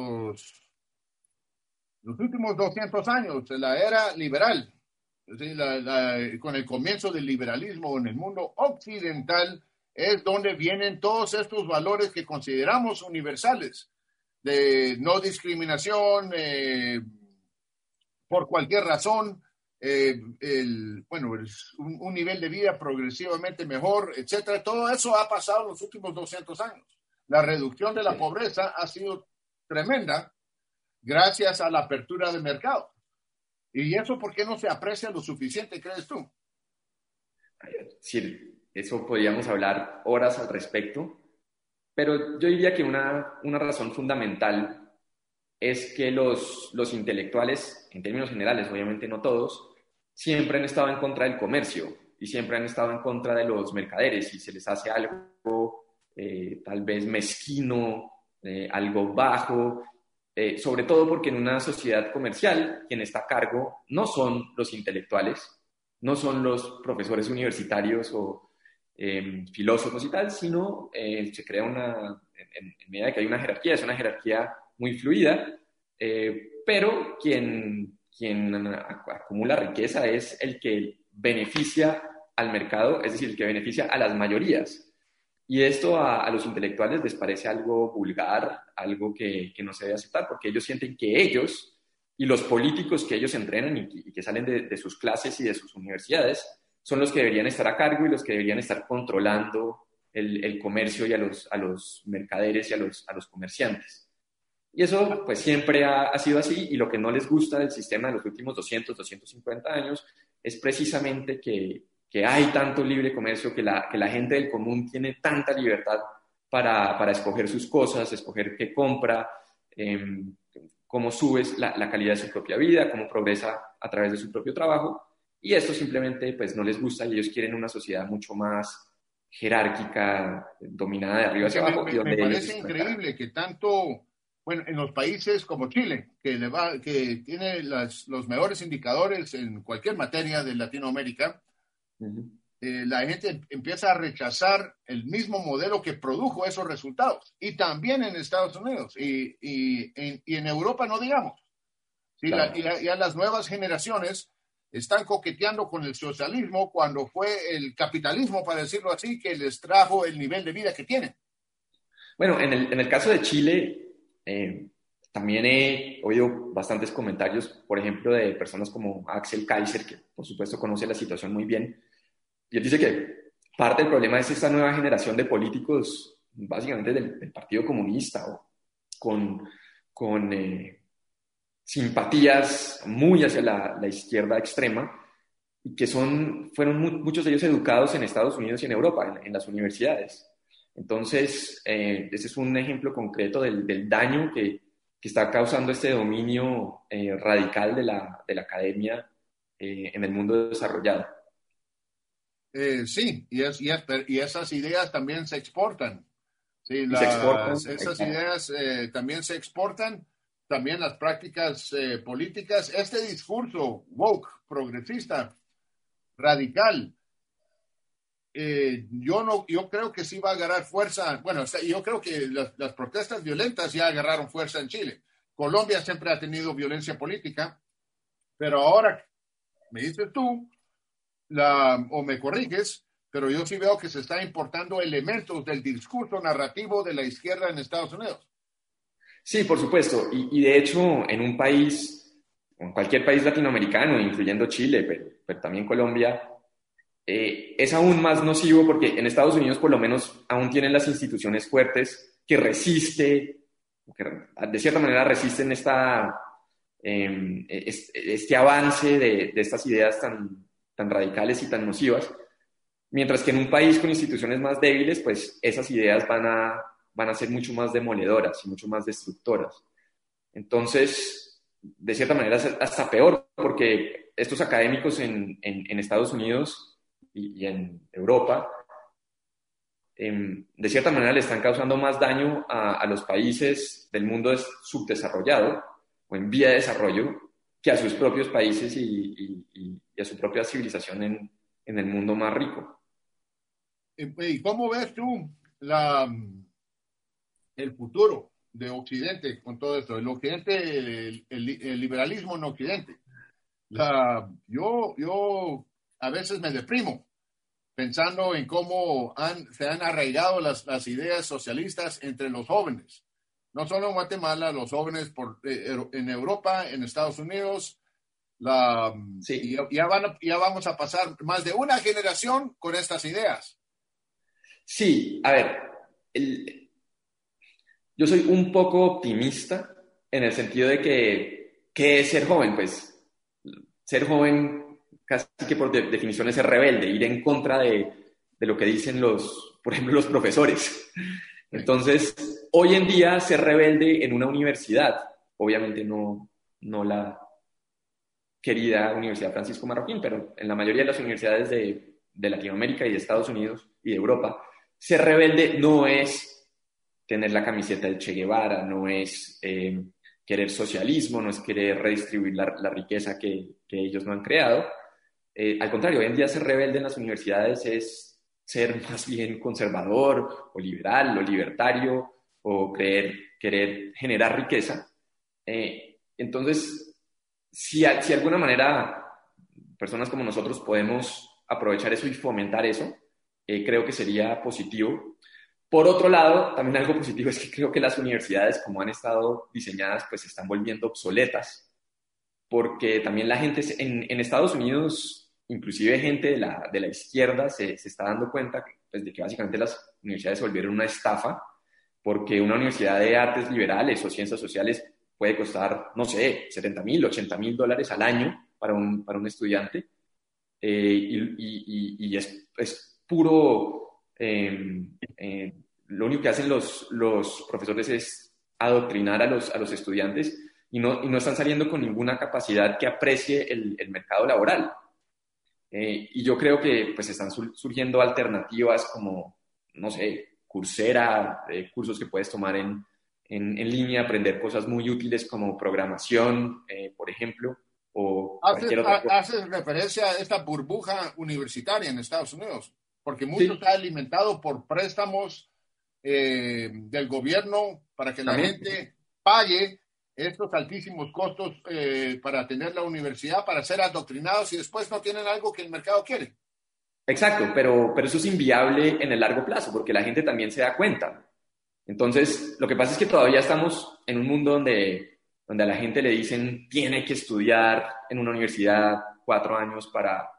los últimos 200 años, la era liberal, ¿sí? Con el comienzo del liberalismo en el mundo occidental, es donde vienen todos estos valores que consideramos universales, de no discriminación, por cualquier razón, un nivel de vida progresivamente mejor, etcétera. Todo eso ha pasado en los últimos 200 años. La reducción de la pobreza ha sido tremenda gracias a la apertura del mercado. ¿Y eso por qué no se aprecia lo suficiente, crees tú? Sí, eso podríamos hablar horas al respecto, pero yo diría que una razón fundamental es que los intelectuales, en términos generales, obviamente no todos, siempre han estado en contra del comercio y siempre han estado en contra de los mercaderes, y se les hace algo tal vez mezquino, algo bajo, sobre todo porque en una sociedad comercial quien está a cargo no son los intelectuales, no son los profesores universitarios o filósofos y tal, sino se crea en medida de que hay una jerarquía, es una jerarquía muy fluida, pero quien acumula riqueza es el que beneficia al mercado, es decir, el que beneficia a las mayorías. Y esto a los intelectuales les parece algo vulgar, algo que no se debe aceptar, porque ellos sienten que ellos y los políticos que ellos entrenan y que salen de sus clases y de sus universidades son los que deberían estar a cargo y los que deberían estar controlando el comercio y a los mercaderes y a los comerciantes. Y eso pues siempre ha sido así, y lo que no les gusta del sistema de los últimos 250 años es precisamente que hay tanto libre comercio, que la gente del común tiene tanta libertad para escoger sus cosas, escoger qué compra, cómo subes la calidad de su propia vida, cómo progresa a través de su propio trabajo, y esto simplemente pues no les gusta, y ellos quieren una sociedad mucho más jerárquica, dominada de arriba hacia abajo. Me parece increíble que tanto, bueno, en los países como Chile, que tiene los mejores indicadores en cualquier materia de Latinoamérica, la gente empieza a rechazar el mismo modelo que produjo esos resultados, y también en Estados Unidos y en Europa, no digamos. ¿Sí? Claro. Ya las nuevas generaciones están coqueteando con el socialismo cuando fue el capitalismo, para decirlo así, que les trajo el nivel de vida que tienen. Bueno, en el caso de Chile, también he oído bastantes comentarios, por ejemplo, de personas como Axel Kaiser, que por supuesto conoce la situación muy bien, y él dice que parte del problema es esta nueva generación de políticos, básicamente del Partido Comunista, o con simpatías muy hacia la izquierda extrema, y que fueron muchos de ellos educados en Estados Unidos y en Europa, en las universidades. Entonces, ese es un ejemplo concreto del daño que está causando este dominio radical de la academia en el mundo desarrollado. Sí, y esas ideas también se exportan. Sí, Y se exportan. esas ideas también se exportan, también las prácticas políticas. Este discurso woke, progresista, radical, yo creo que sí va a agarrar fuerza. Bueno, yo creo que las protestas violentas ya agarraron fuerza en Chile. Colombia siempre ha tenido violencia política, pero ahora, me dices tú, o me corriges, pero yo sí veo que se está importando elementos del discurso narrativo de la izquierda en Estados Unidos. Sí, por supuesto. Y de hecho, en cualquier país latinoamericano, incluyendo Chile, pero también Colombia, es aún más nocivo porque en Estados Unidos por lo menos aún tienen las instituciones fuertes que de cierta manera resisten este avance de estas ideas tan radicales y tan nocivas, mientras que en un país con instituciones más débiles, pues esas ideas van a ser mucho más demoledoras y mucho más destructoras. Entonces, de cierta manera es hasta peor, porque estos académicos en Estados Unidos y en Europa, de cierta manera le están causando más daño a los países del mundo subdesarrollado o en vía de desarrollo que a sus propios países y a su propia civilización en el mundo más rico. ¿Y cómo ves tú el futuro de Occidente con todo esto? El Occidente, el liberalismo en Occidente. Yo a veces me deprimo pensando en cómo se han arraigado las ideas socialistas entre los jóvenes. No solo en Guatemala, los jóvenes en Europa, en Estados Unidos. Sí. Ya vamos a pasar más de una generación con estas ideas. Sí, a ver, yo soy un poco optimista en el sentido de ¿qué es ser joven? Pues ser joven casi que por definición es ser rebelde, ir en contra de lo que dicen por ejemplo, los profesores. Entonces, hoy en día ser rebelde en una universidad, obviamente no la querida Universidad Francisco Marroquín, pero en la mayoría de las universidades de Latinoamérica y de Estados Unidos y de Europa, ser rebelde no es tener la camiseta de Che Guevara, no es querer socialismo, no es querer redistribuir la riqueza que ellos no han creado. Al contrario, hoy en día ser rebelde en las universidades es ser más bien conservador o liberal o libertario o querer generar riqueza. Entonces, si de alguna manera personas como nosotros podemos aprovechar eso y fomentar eso, creo que sería positivo. Por otro lado, también algo positivo es que creo que las universidades, como han estado diseñadas, pues se están volviendo obsoletas, porque también la gente en Estados Unidos, inclusive gente de la izquierda, se está dando cuenta pues, de que básicamente las universidades se volvieron una estafa, porque una universidad de artes liberales o ciencias sociales puede costar, no sé, $70,000, $80,000 al año para un estudiante, y es puro, lo único que hacen los profesores es adoctrinar a los estudiantes y no están saliendo con ninguna capacidad que aprecie el mercado laboral. Y yo creo que pues están surgiendo alternativas como, no sé, Coursera, cursos que puedes tomar en línea, aprender cosas muy útiles como programación, por ejemplo, o cualquier otra cosa. Haces referencia a esta burbuja universitaria en Estados Unidos, porque mucho está alimentado por préstamos del gobierno para que la gente pague estos altísimos costos para tener la universidad, para ser adoctrinados y después no tienen algo que el mercado quiere. Exacto, pero eso es inviable en el largo plazo porque la gente también se da cuenta. Entonces, lo que pasa es que todavía estamos en un mundo donde a la gente le dicen tiene que estudiar en una universidad 4 años para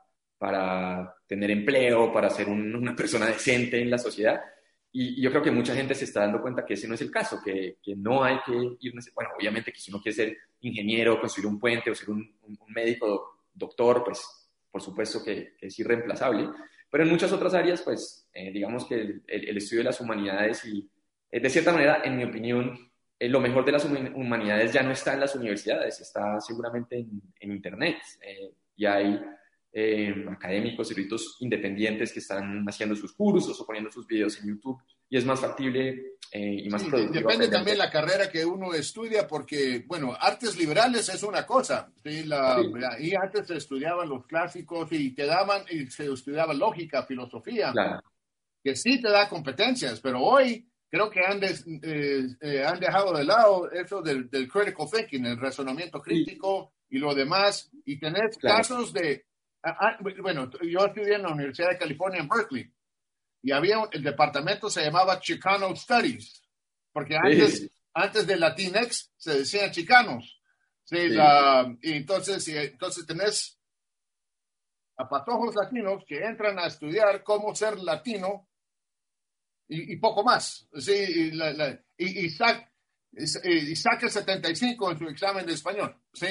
para tener empleo, para ser una persona decente en la sociedad. Y yo creo que mucha gente se está dando cuenta que ese no es el caso, que no hay que ir... Bueno, obviamente que si uno quiere ser ingeniero, construir un puente o ser un médico, doctor, pues por supuesto que es irreemplazable. Pero en muchas otras áreas, pues digamos que el estudio de las humanidades y, de cierta manera, en mi opinión, lo mejor de las humanidades ya no está en las universidades, está seguramente en Internet. Y hay académicos, eruditos independientes que están haciendo sus cursos o poniendo sus videos en YouTube, y es más factible y más productivo. Depende también la carrera que uno estudia, porque, bueno, artes liberales es una cosa, ¿sí? Y antes se estudiaban los clásicos y se estudiaba lógica, filosofía, claro, que sí te da competencias, pero hoy creo que han dejado de lado eso del critical thinking, el razonamiento crítico y lo demás, y tener casos de... Bueno, yo estudié en la Universidad de California en Berkeley y el departamento se llamaba Chicano Studies, porque antes de Latinx se decían chicanos. Sí, y entonces tenés a patojos latinos que entran a estudiar cómo ser latino y poco más. Sí, y saca el 75 en su examen de español. Sí,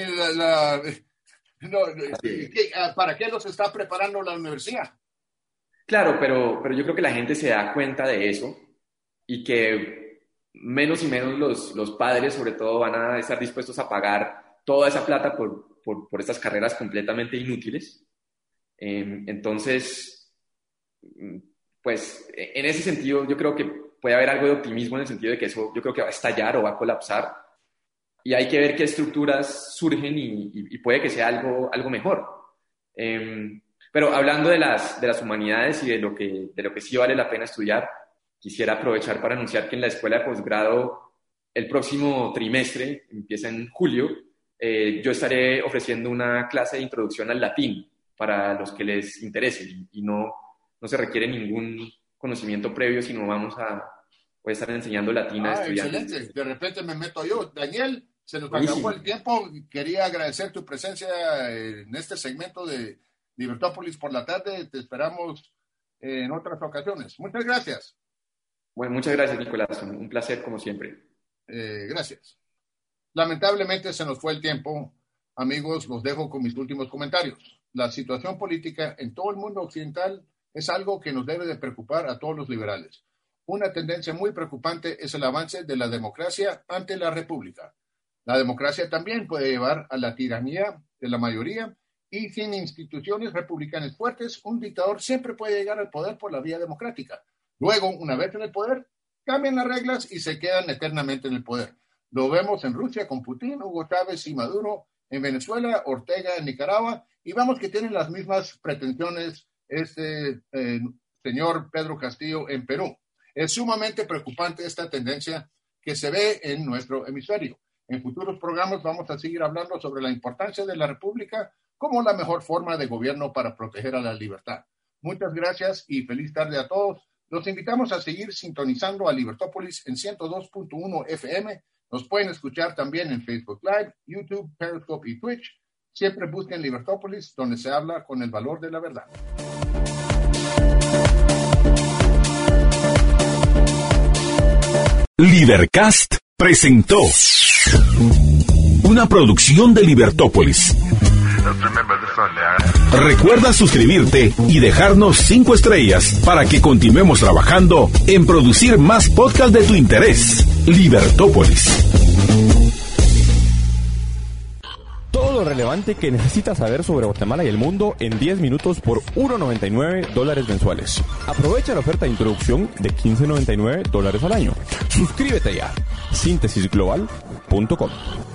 ¿para qué los está preparando la universidad? Claro, pero yo creo que la gente se da cuenta de eso y que menos y menos los padres, sobre todo, van a estar dispuestos a pagar toda esa plata por estas carreras completamente inútiles. Entonces, pues, en ese sentido, yo creo que puede haber algo de optimismo en el sentido de que eso yo creo que va a estallar o va a colapsar. Y hay que ver qué estructuras surgen y puede que sea algo mejor. Pero hablando de las humanidades y de lo que sí vale la pena estudiar, quisiera aprovechar para anunciar que en la escuela de posgrado, el próximo trimestre, empieza en julio, yo estaré ofreciendo una clase de introducción al latín para los que les interese y no se requiere ningún conocimiento previo, sino voy a estar enseñando latín a estudiantes. Excelente, de repente me meto yo. Daniel, se nos acabó el tiempo. Quería agradecer tu presencia en este segmento de Libertópolis por la tarde. Te esperamos en otras ocasiones. Muchas gracias. Bueno, muchas gracias, Nicolás. Un placer, como siempre. Gracias. Lamentablemente se nos fue el tiempo. Amigos, los dejo con mis últimos comentarios. La situación política en todo el mundo occidental es algo que nos debe de preocupar a todos los liberales. Una tendencia muy preocupante es el avance de la democracia ante la república. La democracia también puede llevar a la tiranía de la mayoría, y sin instituciones republicanas fuertes, un dictador siempre puede llegar al poder por la vía democrática. Luego, una vez en el poder, cambian las reglas y se quedan eternamente en el poder. Lo vemos en Rusia con Putin, Hugo Chávez y Maduro, en Venezuela, Ortega en Nicaragua, y vamos que tienen las mismas pretensiones señor Pedro Castillo en Perú. Es sumamente preocupante esta tendencia que se ve en nuestro hemisferio. En futuros programas vamos a seguir hablando sobre la importancia de la república como la mejor forma de gobierno para proteger a la libertad. Muchas gracias y feliz tarde a todos. Los invitamos a seguir sintonizando a Libertópolis en 102.1 FM. Nos pueden escuchar también en Facebook Live, YouTube, Periscope y Twitch. Siempre busquen Libertópolis, donde se habla con el valor de la verdad. Libercast presentó una producción de Libertópolis. Recuerda suscribirte y dejarnos 5 estrellas para que continuemos trabajando en producir más podcasts de tu interés. Libertópolis. Todo lo relevante que necesitas saber sobre Guatemala y el mundo en 10 minutos por $1.99 mensuales. Aprovecha la oferta de introducción de $15.99 al año. Suscríbete ya. Síntesisglobal.com